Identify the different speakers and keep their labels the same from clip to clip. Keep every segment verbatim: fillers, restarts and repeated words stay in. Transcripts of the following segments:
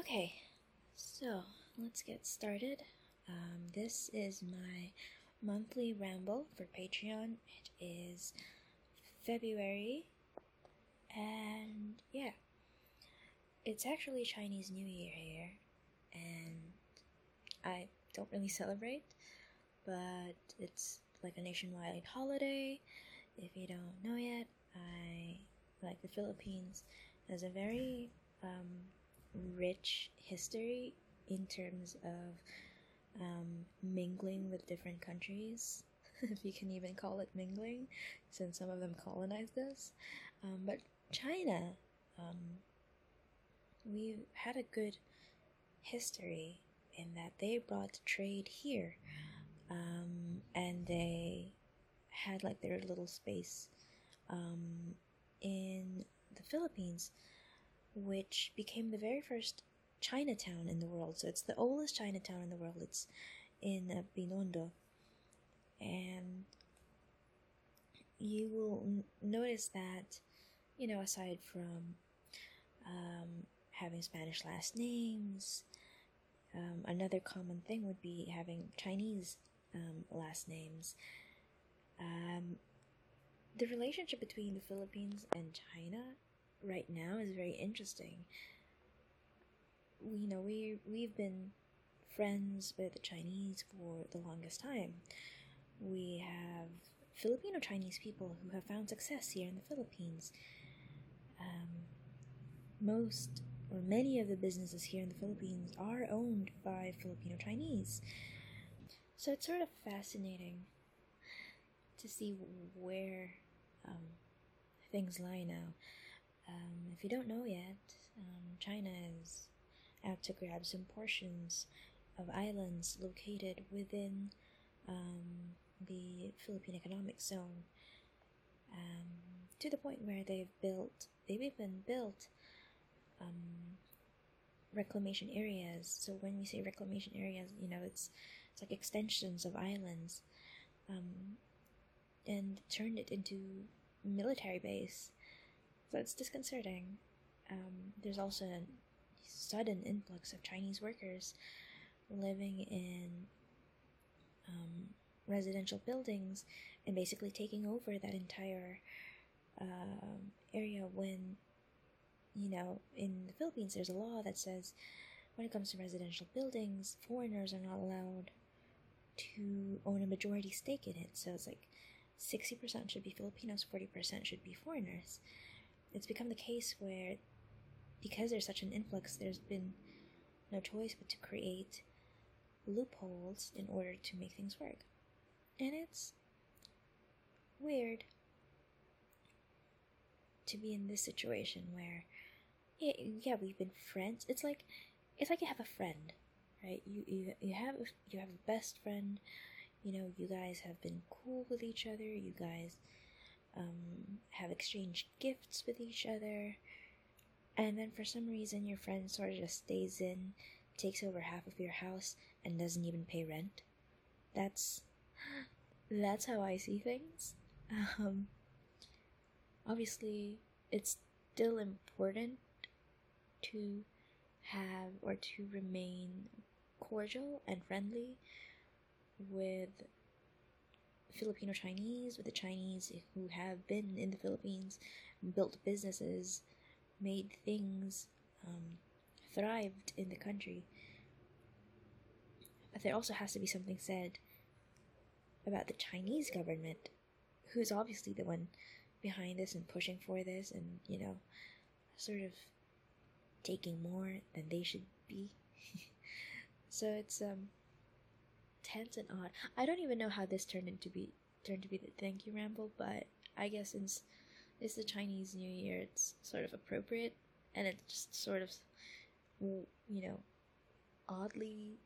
Speaker 1: Okay, so let's get started. Um, this is my monthly ramble for Patreon. It is February, and yeah, it's actually Chinese New Year here, and I don't really celebrate, but it's like a nationwide holiday. If you don't know yet, I like the Philippines has a very um, rich history in terms of um, mingling with different countries, if you can even call it mingling, since some of them colonized us. Um, but China, um, we've had a good history in that they brought trade here, um, and they had like their little space um, in the Philippines, which became the very first Chinatown in the world. So it's the oldest Chinatown in the world. It's in uh, Binondo. And you will n- notice that, you know, aside from um, having Spanish last names, um, another common thing would be having Chinese um, last names. Um, the relationship between the Philippines and China right now is very interesting. We you know we we've been friends with the Chinese for the longest time. We have Filipino Chinese people who have found success here in the Philippines. Um, most or many of the businesses here in the Philippines are owned by Filipino Chinese. So it's sort of fascinating to see where um, things lie now. Um, if you don't know yet, um, China is out to grab some portions of islands located within um, the Philippine Economic Zone, um, to the point where they've built, they've even built um, reclamation areas. So when we say reclamation areas, you know, it's it's like extensions of islands, um, and turned it into military base. So it's disconcerting. Um, there's also a sudden influx of Chinese workers living in um, residential buildings and basically taking over that entire um, area when, you know, in the Philippines there's a law that says when it comes to residential buildings, foreigners are not allowed to own a majority stake in it. So it's like sixty percent should be Filipinos, forty percent should be foreigners. It's become the case where, because there's such an influx, there's been no choice but to create loopholes in order to make things work. And it's weird to be in this situation where, yeah, yeah, we've been friends. It's like, it's like you have a friend, right? You you you have you have a best friend. You know, you guys have been cool with each other. You guys um, have exchanged gifts with each other. And then for some reason, your friend sort of just stays in, takes over half of your house, and doesn't even pay rent. That's that's how I see things. Um, obviously, it's still important to have or to remain cordial and friendly with Filipino Chinese, with the Chinese who have been in the Philippines, built businesses, made things, um, thrived in the country. But there also has to be something said about the Chinese government, who's obviously the one behind this and pushing for this and, you know, sort of taking more than they should be. So it's um tense and odd. I don't even know how this turned into be turned to be the thank you ramble, but I guess since it's the Chinese New Year, it's sort of appropriate, and it just sort of, you know, oddly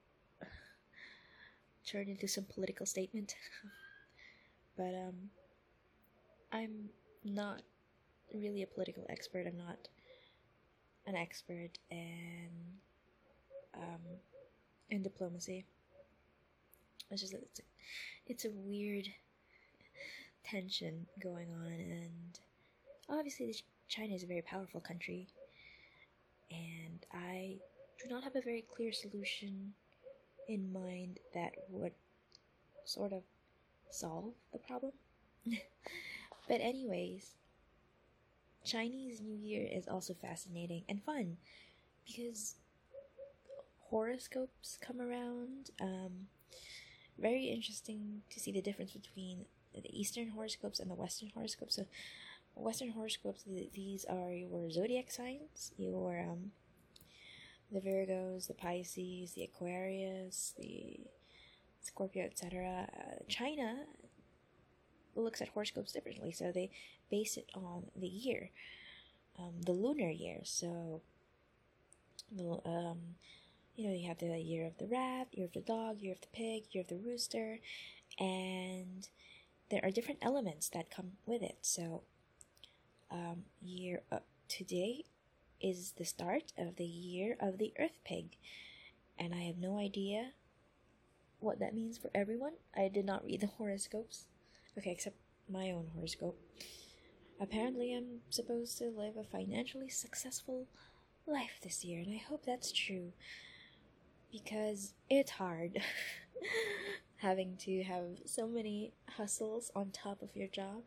Speaker 1: turned into some political statement. But um, I'm not really a political expert. I'm not an expert in um in diplomacy. It's just it's a, it's a weird tension going on, and obviously China is a very powerful country, and I not have a very clear solution in mind that would sort of solve the problem. But anyways, Chinese New Year is also fascinating and fun because horoscopes come around. Um, very interesting to see the difference between the Eastern horoscopes and the Western horoscopes. So, Western horoscopes, these are your zodiac signs, your um, the Virgos, the Pisces, the Aquarius, the Scorpio, et cetera. Uh, China looks at horoscopes differently, so they base it on the year, um, the lunar year. So, um, you know, you have the year of the rat, year of the dog, year of the pig, year of the rooster, and there are different elements that come with it. So, um, year up to date is the start of the year of the earth pig, and I have no idea what that means for everyone. I did not read the horoscopes. Okay, except my own horoscope. Apparently, I'm supposed to live a financially successful life this year, and I hope that's true. Because it's hard having to have so many hustles on top of your job.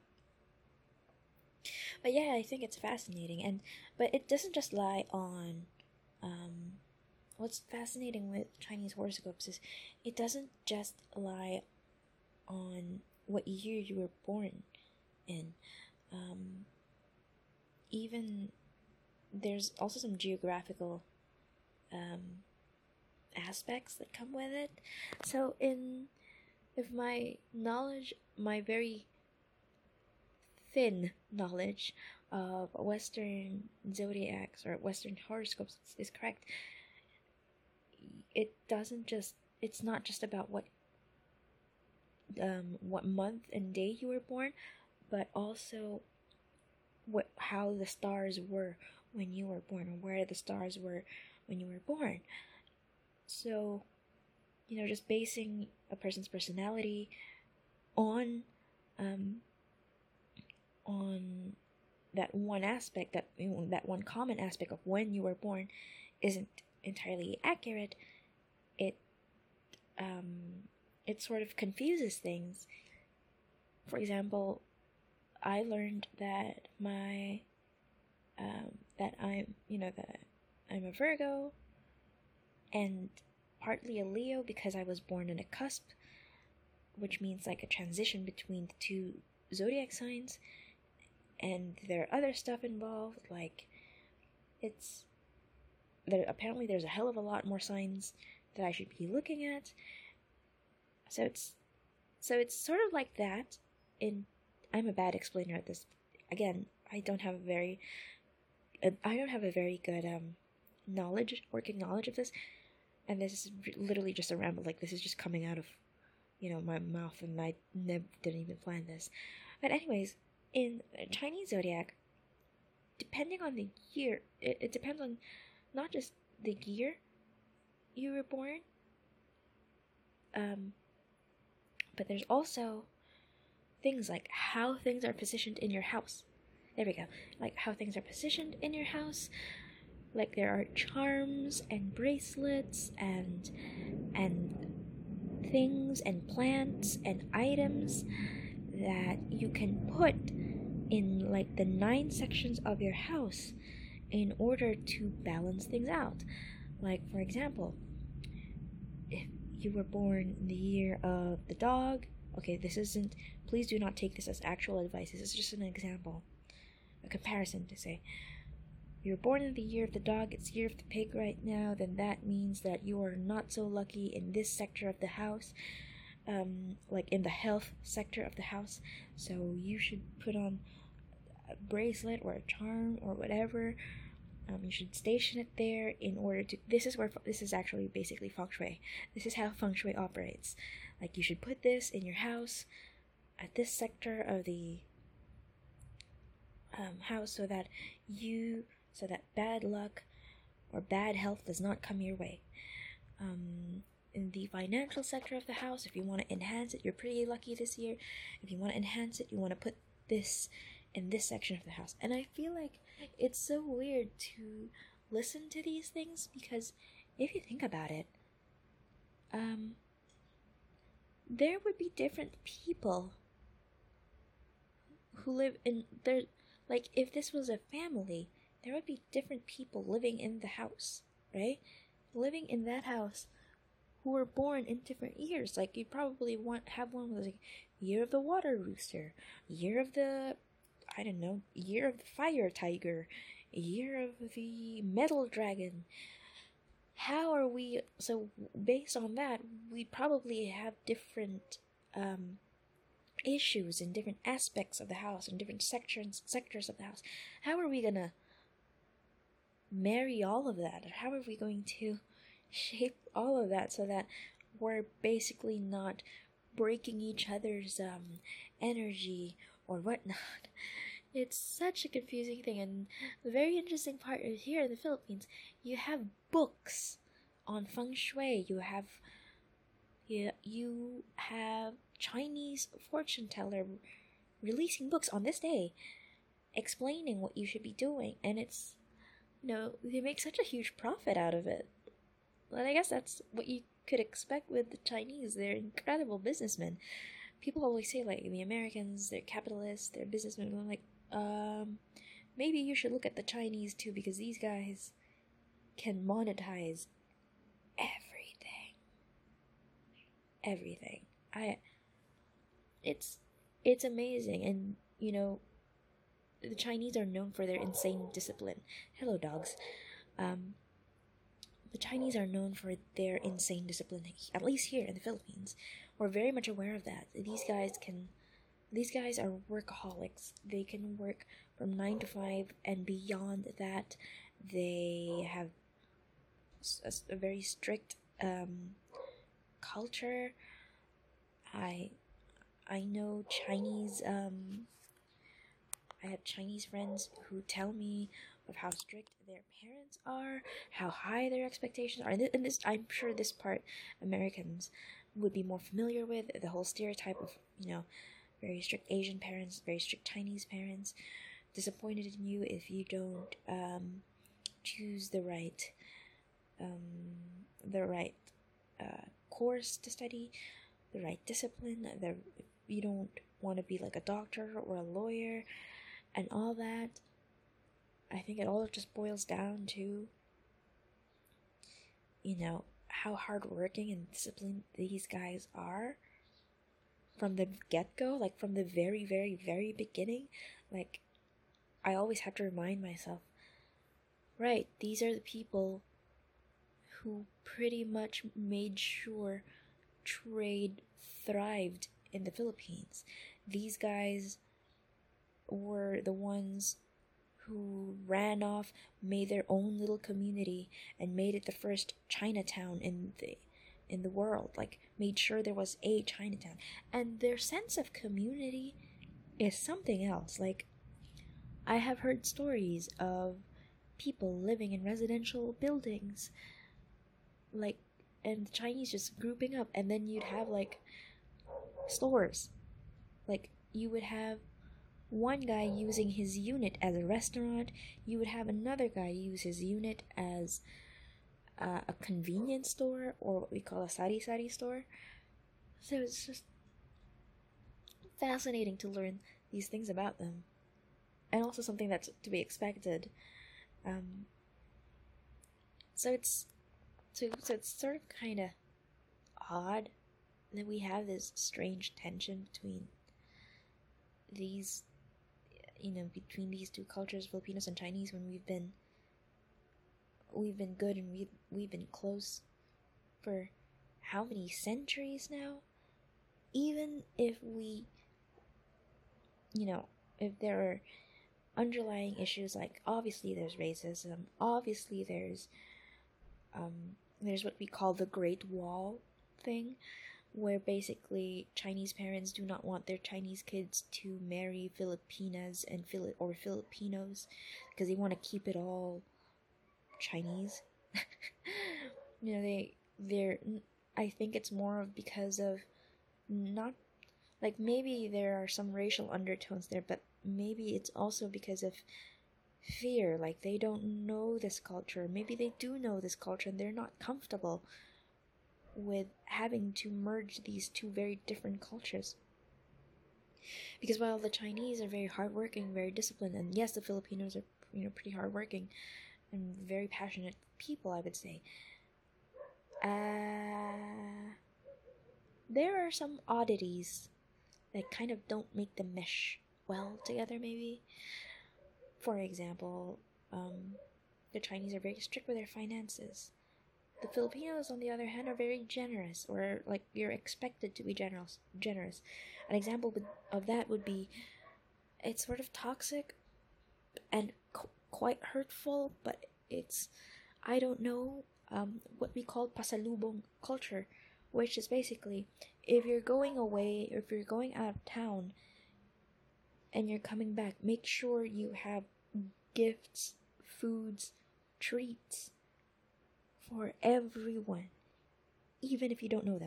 Speaker 1: But yeah, I think it's fascinating, and but it doesn't just lie on. Um, what's fascinating with Chinese horoscopes is it doesn't just lie on what year you were born in. Um, even there's also some geographical um, aspects that come with it. So, in if my knowledge, my very thin knowledge of Western zodiacs or Western horoscopes is correct, it doesn't just. It's not just about what. Um, what month and day you were born, but also what how the stars were when you were born, or where the stars were when you were born. So, you know, just basing a person's personality on um, on that one aspect, that that one common aspect of when you were born, isn't entirely accurate. It um. It sort of confuses things. For example, I learned that my, um, that I'm, you know, that I'm a Virgo, and partly a Leo because I was born in a cusp, which means like a transition between the two zodiac signs, and there are other stuff involved, like, it's, there, apparently there's a hell of a lot more signs that I should be looking at. So it's so it's sort of like that. In I'm a bad explainer at this. Again, I don't have a very uh, I don't have a very good um knowledge, working knowledge of this, and this is literally just a ramble. Like, this is just coming out of, you know, my mouth, and I never didn't even plan this. But anyways, in Chinese zodiac, depending on the year, it, it depends on not just the year you were born, um. but there's also things like how things are positioned in your house. There we go. Like how things are positioned in your house. Like there are charms and bracelets and and things and plants and items that you can put in like the nine sections of your house in order to balance things out. Like, for example, if you were born in the year of the dog, okay, this isn't, please do not take this as actual advice, this is just an example, a comparison to say, you're born in the year of the dog, it's year of the pig right now, then that means that you are not so lucky in this sector of the house, um, like in the health sector of the house, so you should put on a bracelet or a charm or whatever. Um, you should station it there in order to, this is where, this is actually basically feng shui. This is how feng shui operates. Like, you should put this in your house at this sector of the um, house so that you, so that bad luck or bad health does not come your way. Um, in the financial sector of the house, if you want to enhance it, you're pretty lucky this year. If you want to enhance it, you want to put this in this section of the house. And I feel like it's so weird to listen to these things because if you think about it, um, there would be different people who live in there. Like, if this was a family, there would be different people living in the house, right? Living in that house who were born in different years. Like, you'd probably want have one with like year of the water rooster, year of the, I don't know, year of the fire tiger, year of the metal dragon. How are we? So based on that, we probably have different um, issues in different aspects of the house and different sections sectors of the house. How are we gonna marry all of that? Or how are we going to shape all of that so that we're basically not breaking each other's um, energy or whatnot? It's such a confusing thing, and the very interesting part is here in the Philippines, you have books on feng shui. You have you, you have Chinese fortune teller releasing books on this day, explaining what you should be doing, and it's, you know, they make such a huge profit out of it. And I guess that's what you could expect with the Chinese. They're incredible businessmen. People always say, like, the Americans, they're capitalists, they're businessmen. I'm like, um, maybe you should look at the Chinese too, because these guys can monetize everything. Everything. I, it's, it's amazing. And, you know, the Chinese are known for their insane discipline. Hello, dogs. Um, the Chinese are known for their insane discipline, at least here in the Philippines. We're very much aware of that. These guys can, these guys are workaholics. They can work from nine to five and beyond that. They have a, a very strict um, culture. I, I know Chinese. Um, I have Chinese friends who tell me of how strict their parents are, how high their expectations are, and, th- and this, I'm sure this part Americans would be more familiar with, the whole stereotype of, you know, very strict Asian parents, very strict Chinese parents, disappointed in you if you don't um, choose the right, um, the right uh, course to study, the right discipline, the, you don't want to be like a doctor or a lawyer, and all that. I think it all just boils down to, you know, how hardworking and disciplined these guys are from the get-go, like from the very, very, very beginning. Like, I always have to remind myself, right, these are the people who pretty much made sure trade thrived in the Philippines. These guys were the ones who ran off, made their own little community, and made it the first Chinatown in the in the world. Like, made sure there was a Chinatown. And their sense of community is something else. Like, I have heard stories of people living in residential buildings, like, and the Chinese just grouping up, and then you'd have, like, stores. Like, you would have one guy using his unit as a restaurant, you would have another guy use his unit as uh, a convenience store, or what we call a sari-sari store. So it's just fascinating to learn these things about them, and also something that's to be expected. Um, so it's so, so it's sort of kind of odd that we have this strange tension between these, you know, between these two cultures, Filipinos and Chinese, when we've been we've been good and we we've been close for how many centuries now? Even if we, you know, if there are underlying issues, like obviously there's racism, obviously there's um there's what we call the Great Wall thing, where basically Chinese parents do not want their Chinese kids to marry Filipinas and Fili- or Filipinos because they want to keep it all Chinese. You know, they they're I think it's more of because of not, like, maybe there are some racial undertones there, but maybe it's also because of fear, like they don't know this culture. Maybe they do know this culture and they're not comfortable with having to merge these two very different cultures. Because while the Chinese are very hardworking, very disciplined, and yes, the Filipinos are, you know, pretty hardworking and very passionate people, I would say. Uh, there are some oddities that kind of don't make them mesh well together, maybe. For example, um, the Chinese are very strict with their finances. The Filipinos, on the other hand, are very generous, or like you're expected to be generous. Generous. An example of that would be, it's sort of toxic and qu- quite hurtful, but it's, I don't know, um, what we call pasalubong culture, which is basically, if you're going away, or if you're going out of town, and you're coming back, make sure you have gifts, foods, treats for everyone, even if you don't know them.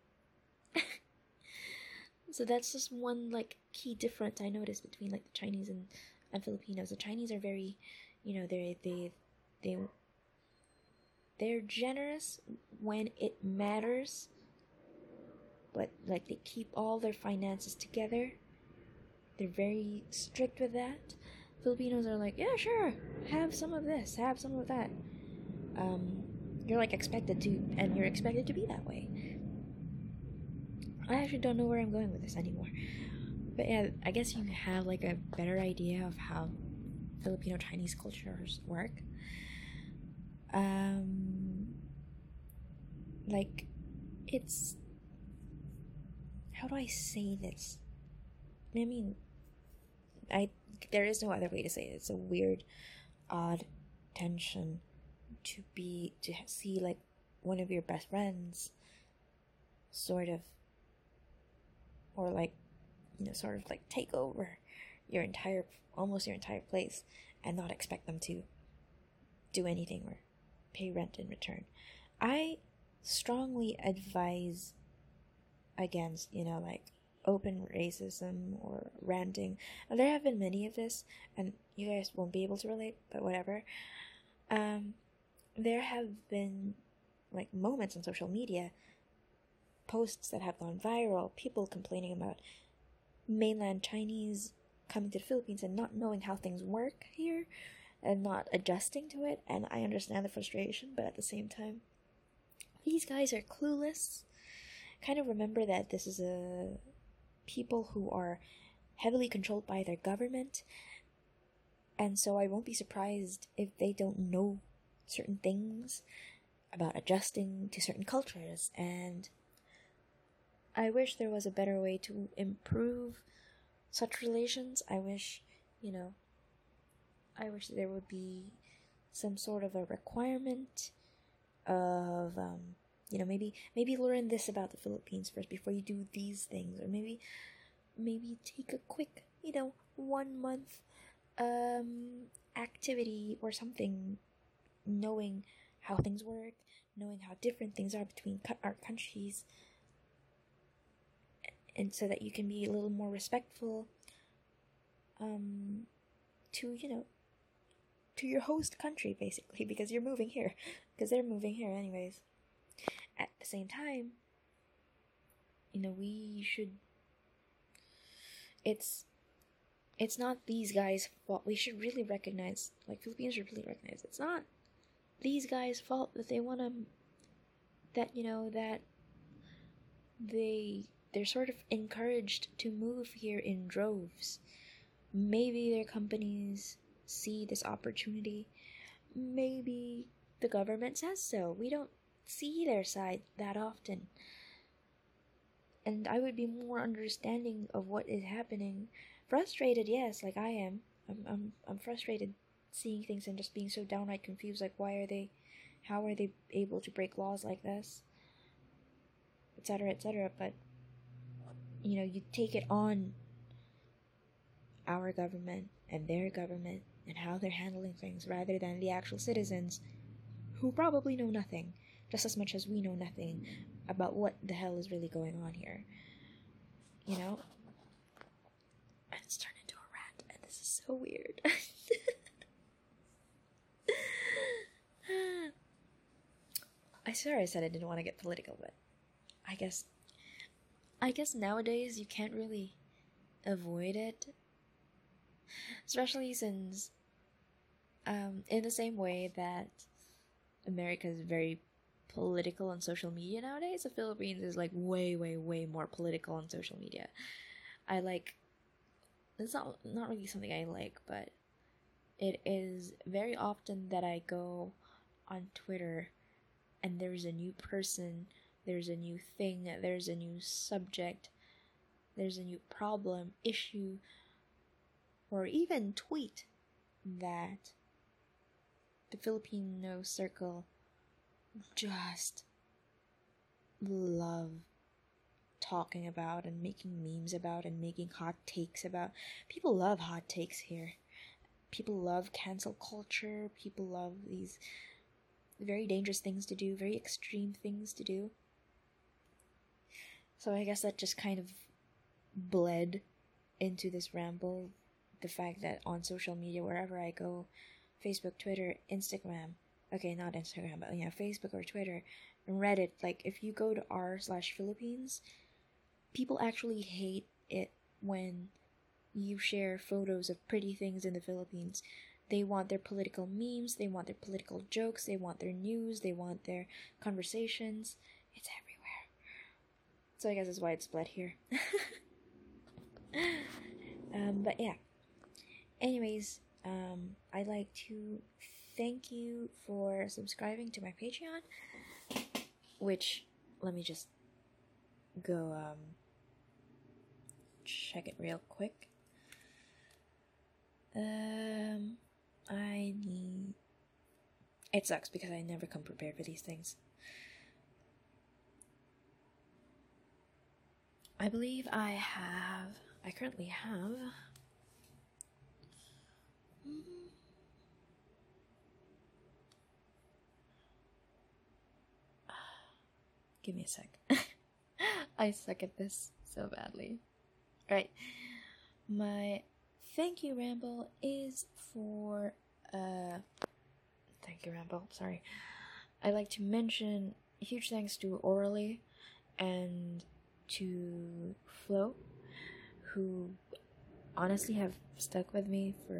Speaker 1: So that's just one like key difference I noticed between like the Chinese and, and Filipinos. The Chinese are very, you know, they they they they're generous when it matters, but like they keep all their finances together. They're very strict with that. Filipinos are like, yeah, sure, have some of this, have some of that. Um, you're like expected to, and you're expected to be that way. I actually don't know where I'm going with this anymore. But yeah, I guess you have like a better idea of how Filipino Chinese cultures work. Um, like, it's, how do I say this? I mean, I there is no other way to say it. It's a weird, odd tension to be to see like one of your best friends, sort of, or like, you know, sort of like take over your entire, almost your entire place, and not expect them to do anything or pay rent in return. I strongly advise against, you know, like open racism or ranting. And there have been many of this, and you guys won't be able to relate, but whatever. Um, there have been like moments on social media, posts that have gone viral, people complaining about mainland Chinese coming to the Philippines and not knowing how things work here and not adjusting to it. And I understand the frustration, but at the same time, these guys are clueless. Kind of remember that this is a people who are heavily controlled by their government, and so I won't be surprised if they don't know certain things about adjusting to certain cultures. And I wish there was a better way to improve such relations. I wish, you know, I wish there would be some sort of a requirement of, um, you know, maybe maybe learn this about the Philippines first before you do these things, or maybe maybe take a quick, you know, one month um activity or something, knowing how things work, knowing how different things are between our countries, and so that you can be a little more respectful um to, you know, to your host country, basically, because you're moving here, because they're moving here anyways. At the same time, you know, we should, it's it's not these guys' fault. We should really recognize, like, Filipinos should really recognize, it's not these guys' fault that they want to, that, you know, that they, they're sort of encouraged to move here in droves. Maybe their companies see this opportunity. Maybe the government says so. We don't see their side that often. And I would be more understanding of what is happening. Frustrated, yes, like I am. I'm I'm I'm frustrated seeing things and just being so downright confused, like why are they, how are they able to break laws like this? Etc, et cetera. But, you know, you take it on our government and their government and how they're handling things rather than the actual citizens who probably know nothing, just as much as we know nothing about what the hell is really going on here. You know? And it's turned into a rant, and this is so weird. I swear I said I didn't want to get political, but I guess I guess nowadays you can't really avoid it. Especially since um in the same way that America is very political on social media nowadays, the Philippines is like way way way more political on social media. I like it's not not really something I like, but it is very often that I go on Twitter and there's a new person, there's a new thing, there's a new subject, there's a new problem, issue, or even tweet that the Filipino circle just love talking about and making memes about and making hot takes about. People love hot takes here. People love cancel culture. People love these very dangerous things to do, very extreme things to do. So I guess that just kind of bled into this ramble. The fact that on social media, wherever I go, Facebook, Twitter, Instagram, okay, not Instagram, but yeah, Facebook or Twitter, and Reddit, like if you go to r slash Philippines, people actually hate it when you share photos of pretty things in the Philippines. They want their political memes, they want their political jokes, they want their news, they want their conversations. It's everywhere. So I guess that's why it's split here. um, but yeah. Anyways, um, I'd like to thank you for subscribing to my Patreon, which, let me just go, um, check it real quick. Um... I need... It sucks because I never come prepared for these things. I believe I have... I currently have... Give me a sec. I suck at this so badly. Right. My thank you ramble is for... Uh, thank you ramble, sorry. I'd like to mention huge thanks to Orally and to Flo, who honestly have stuck with me for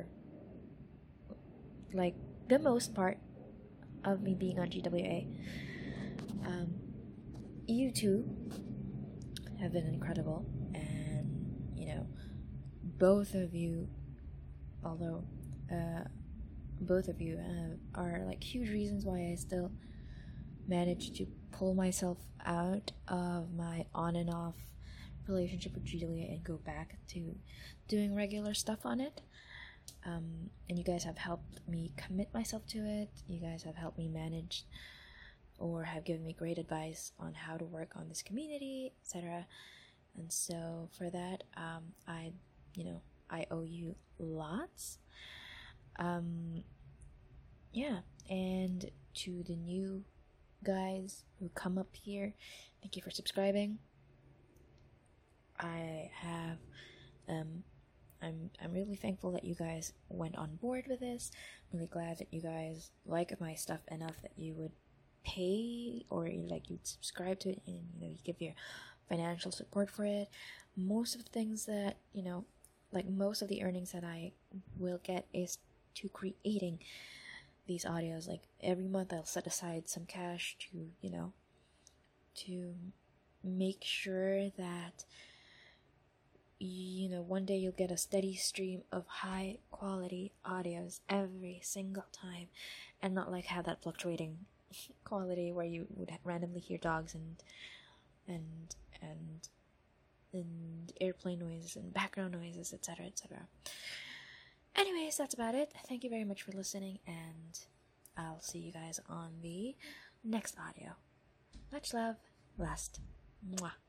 Speaker 1: like the most part of me being on G W A. Um, you two have been incredible, and you know, both of you, although uh, both of you uh, are like huge reasons why I still managed to pull myself out of my on and off relationship with G W A and go back to doing regular stuff on it. Um, and you guys have helped me commit myself to it. You guys have helped me manage or have given me great advice on how to work on this community, et cetera. And so for that, um, I, you know, I owe you lots. Um, yeah, and to the new guys who come up here, thank you for subscribing. I have, um, I'm I'm really thankful that you guys went on board with this. I'm really glad that you guys like my stuff enough that you would pay or like you'd subscribe to it and you know you give your financial support for it. Most of the things that you know, like most of the earnings that I will get is to creating these audios. Like every month I'll set aside some cash to you know to make sure that you know one day you'll get a steady stream of high quality audios every single time, and not like have that fluctuating quality where you would randomly hear dogs and and and and airplane noises and background noises, etc, etc. Anyways, that's about it. Thank you very much for listening, and I'll see you guys on the next audio. Much love. Last. Mwah.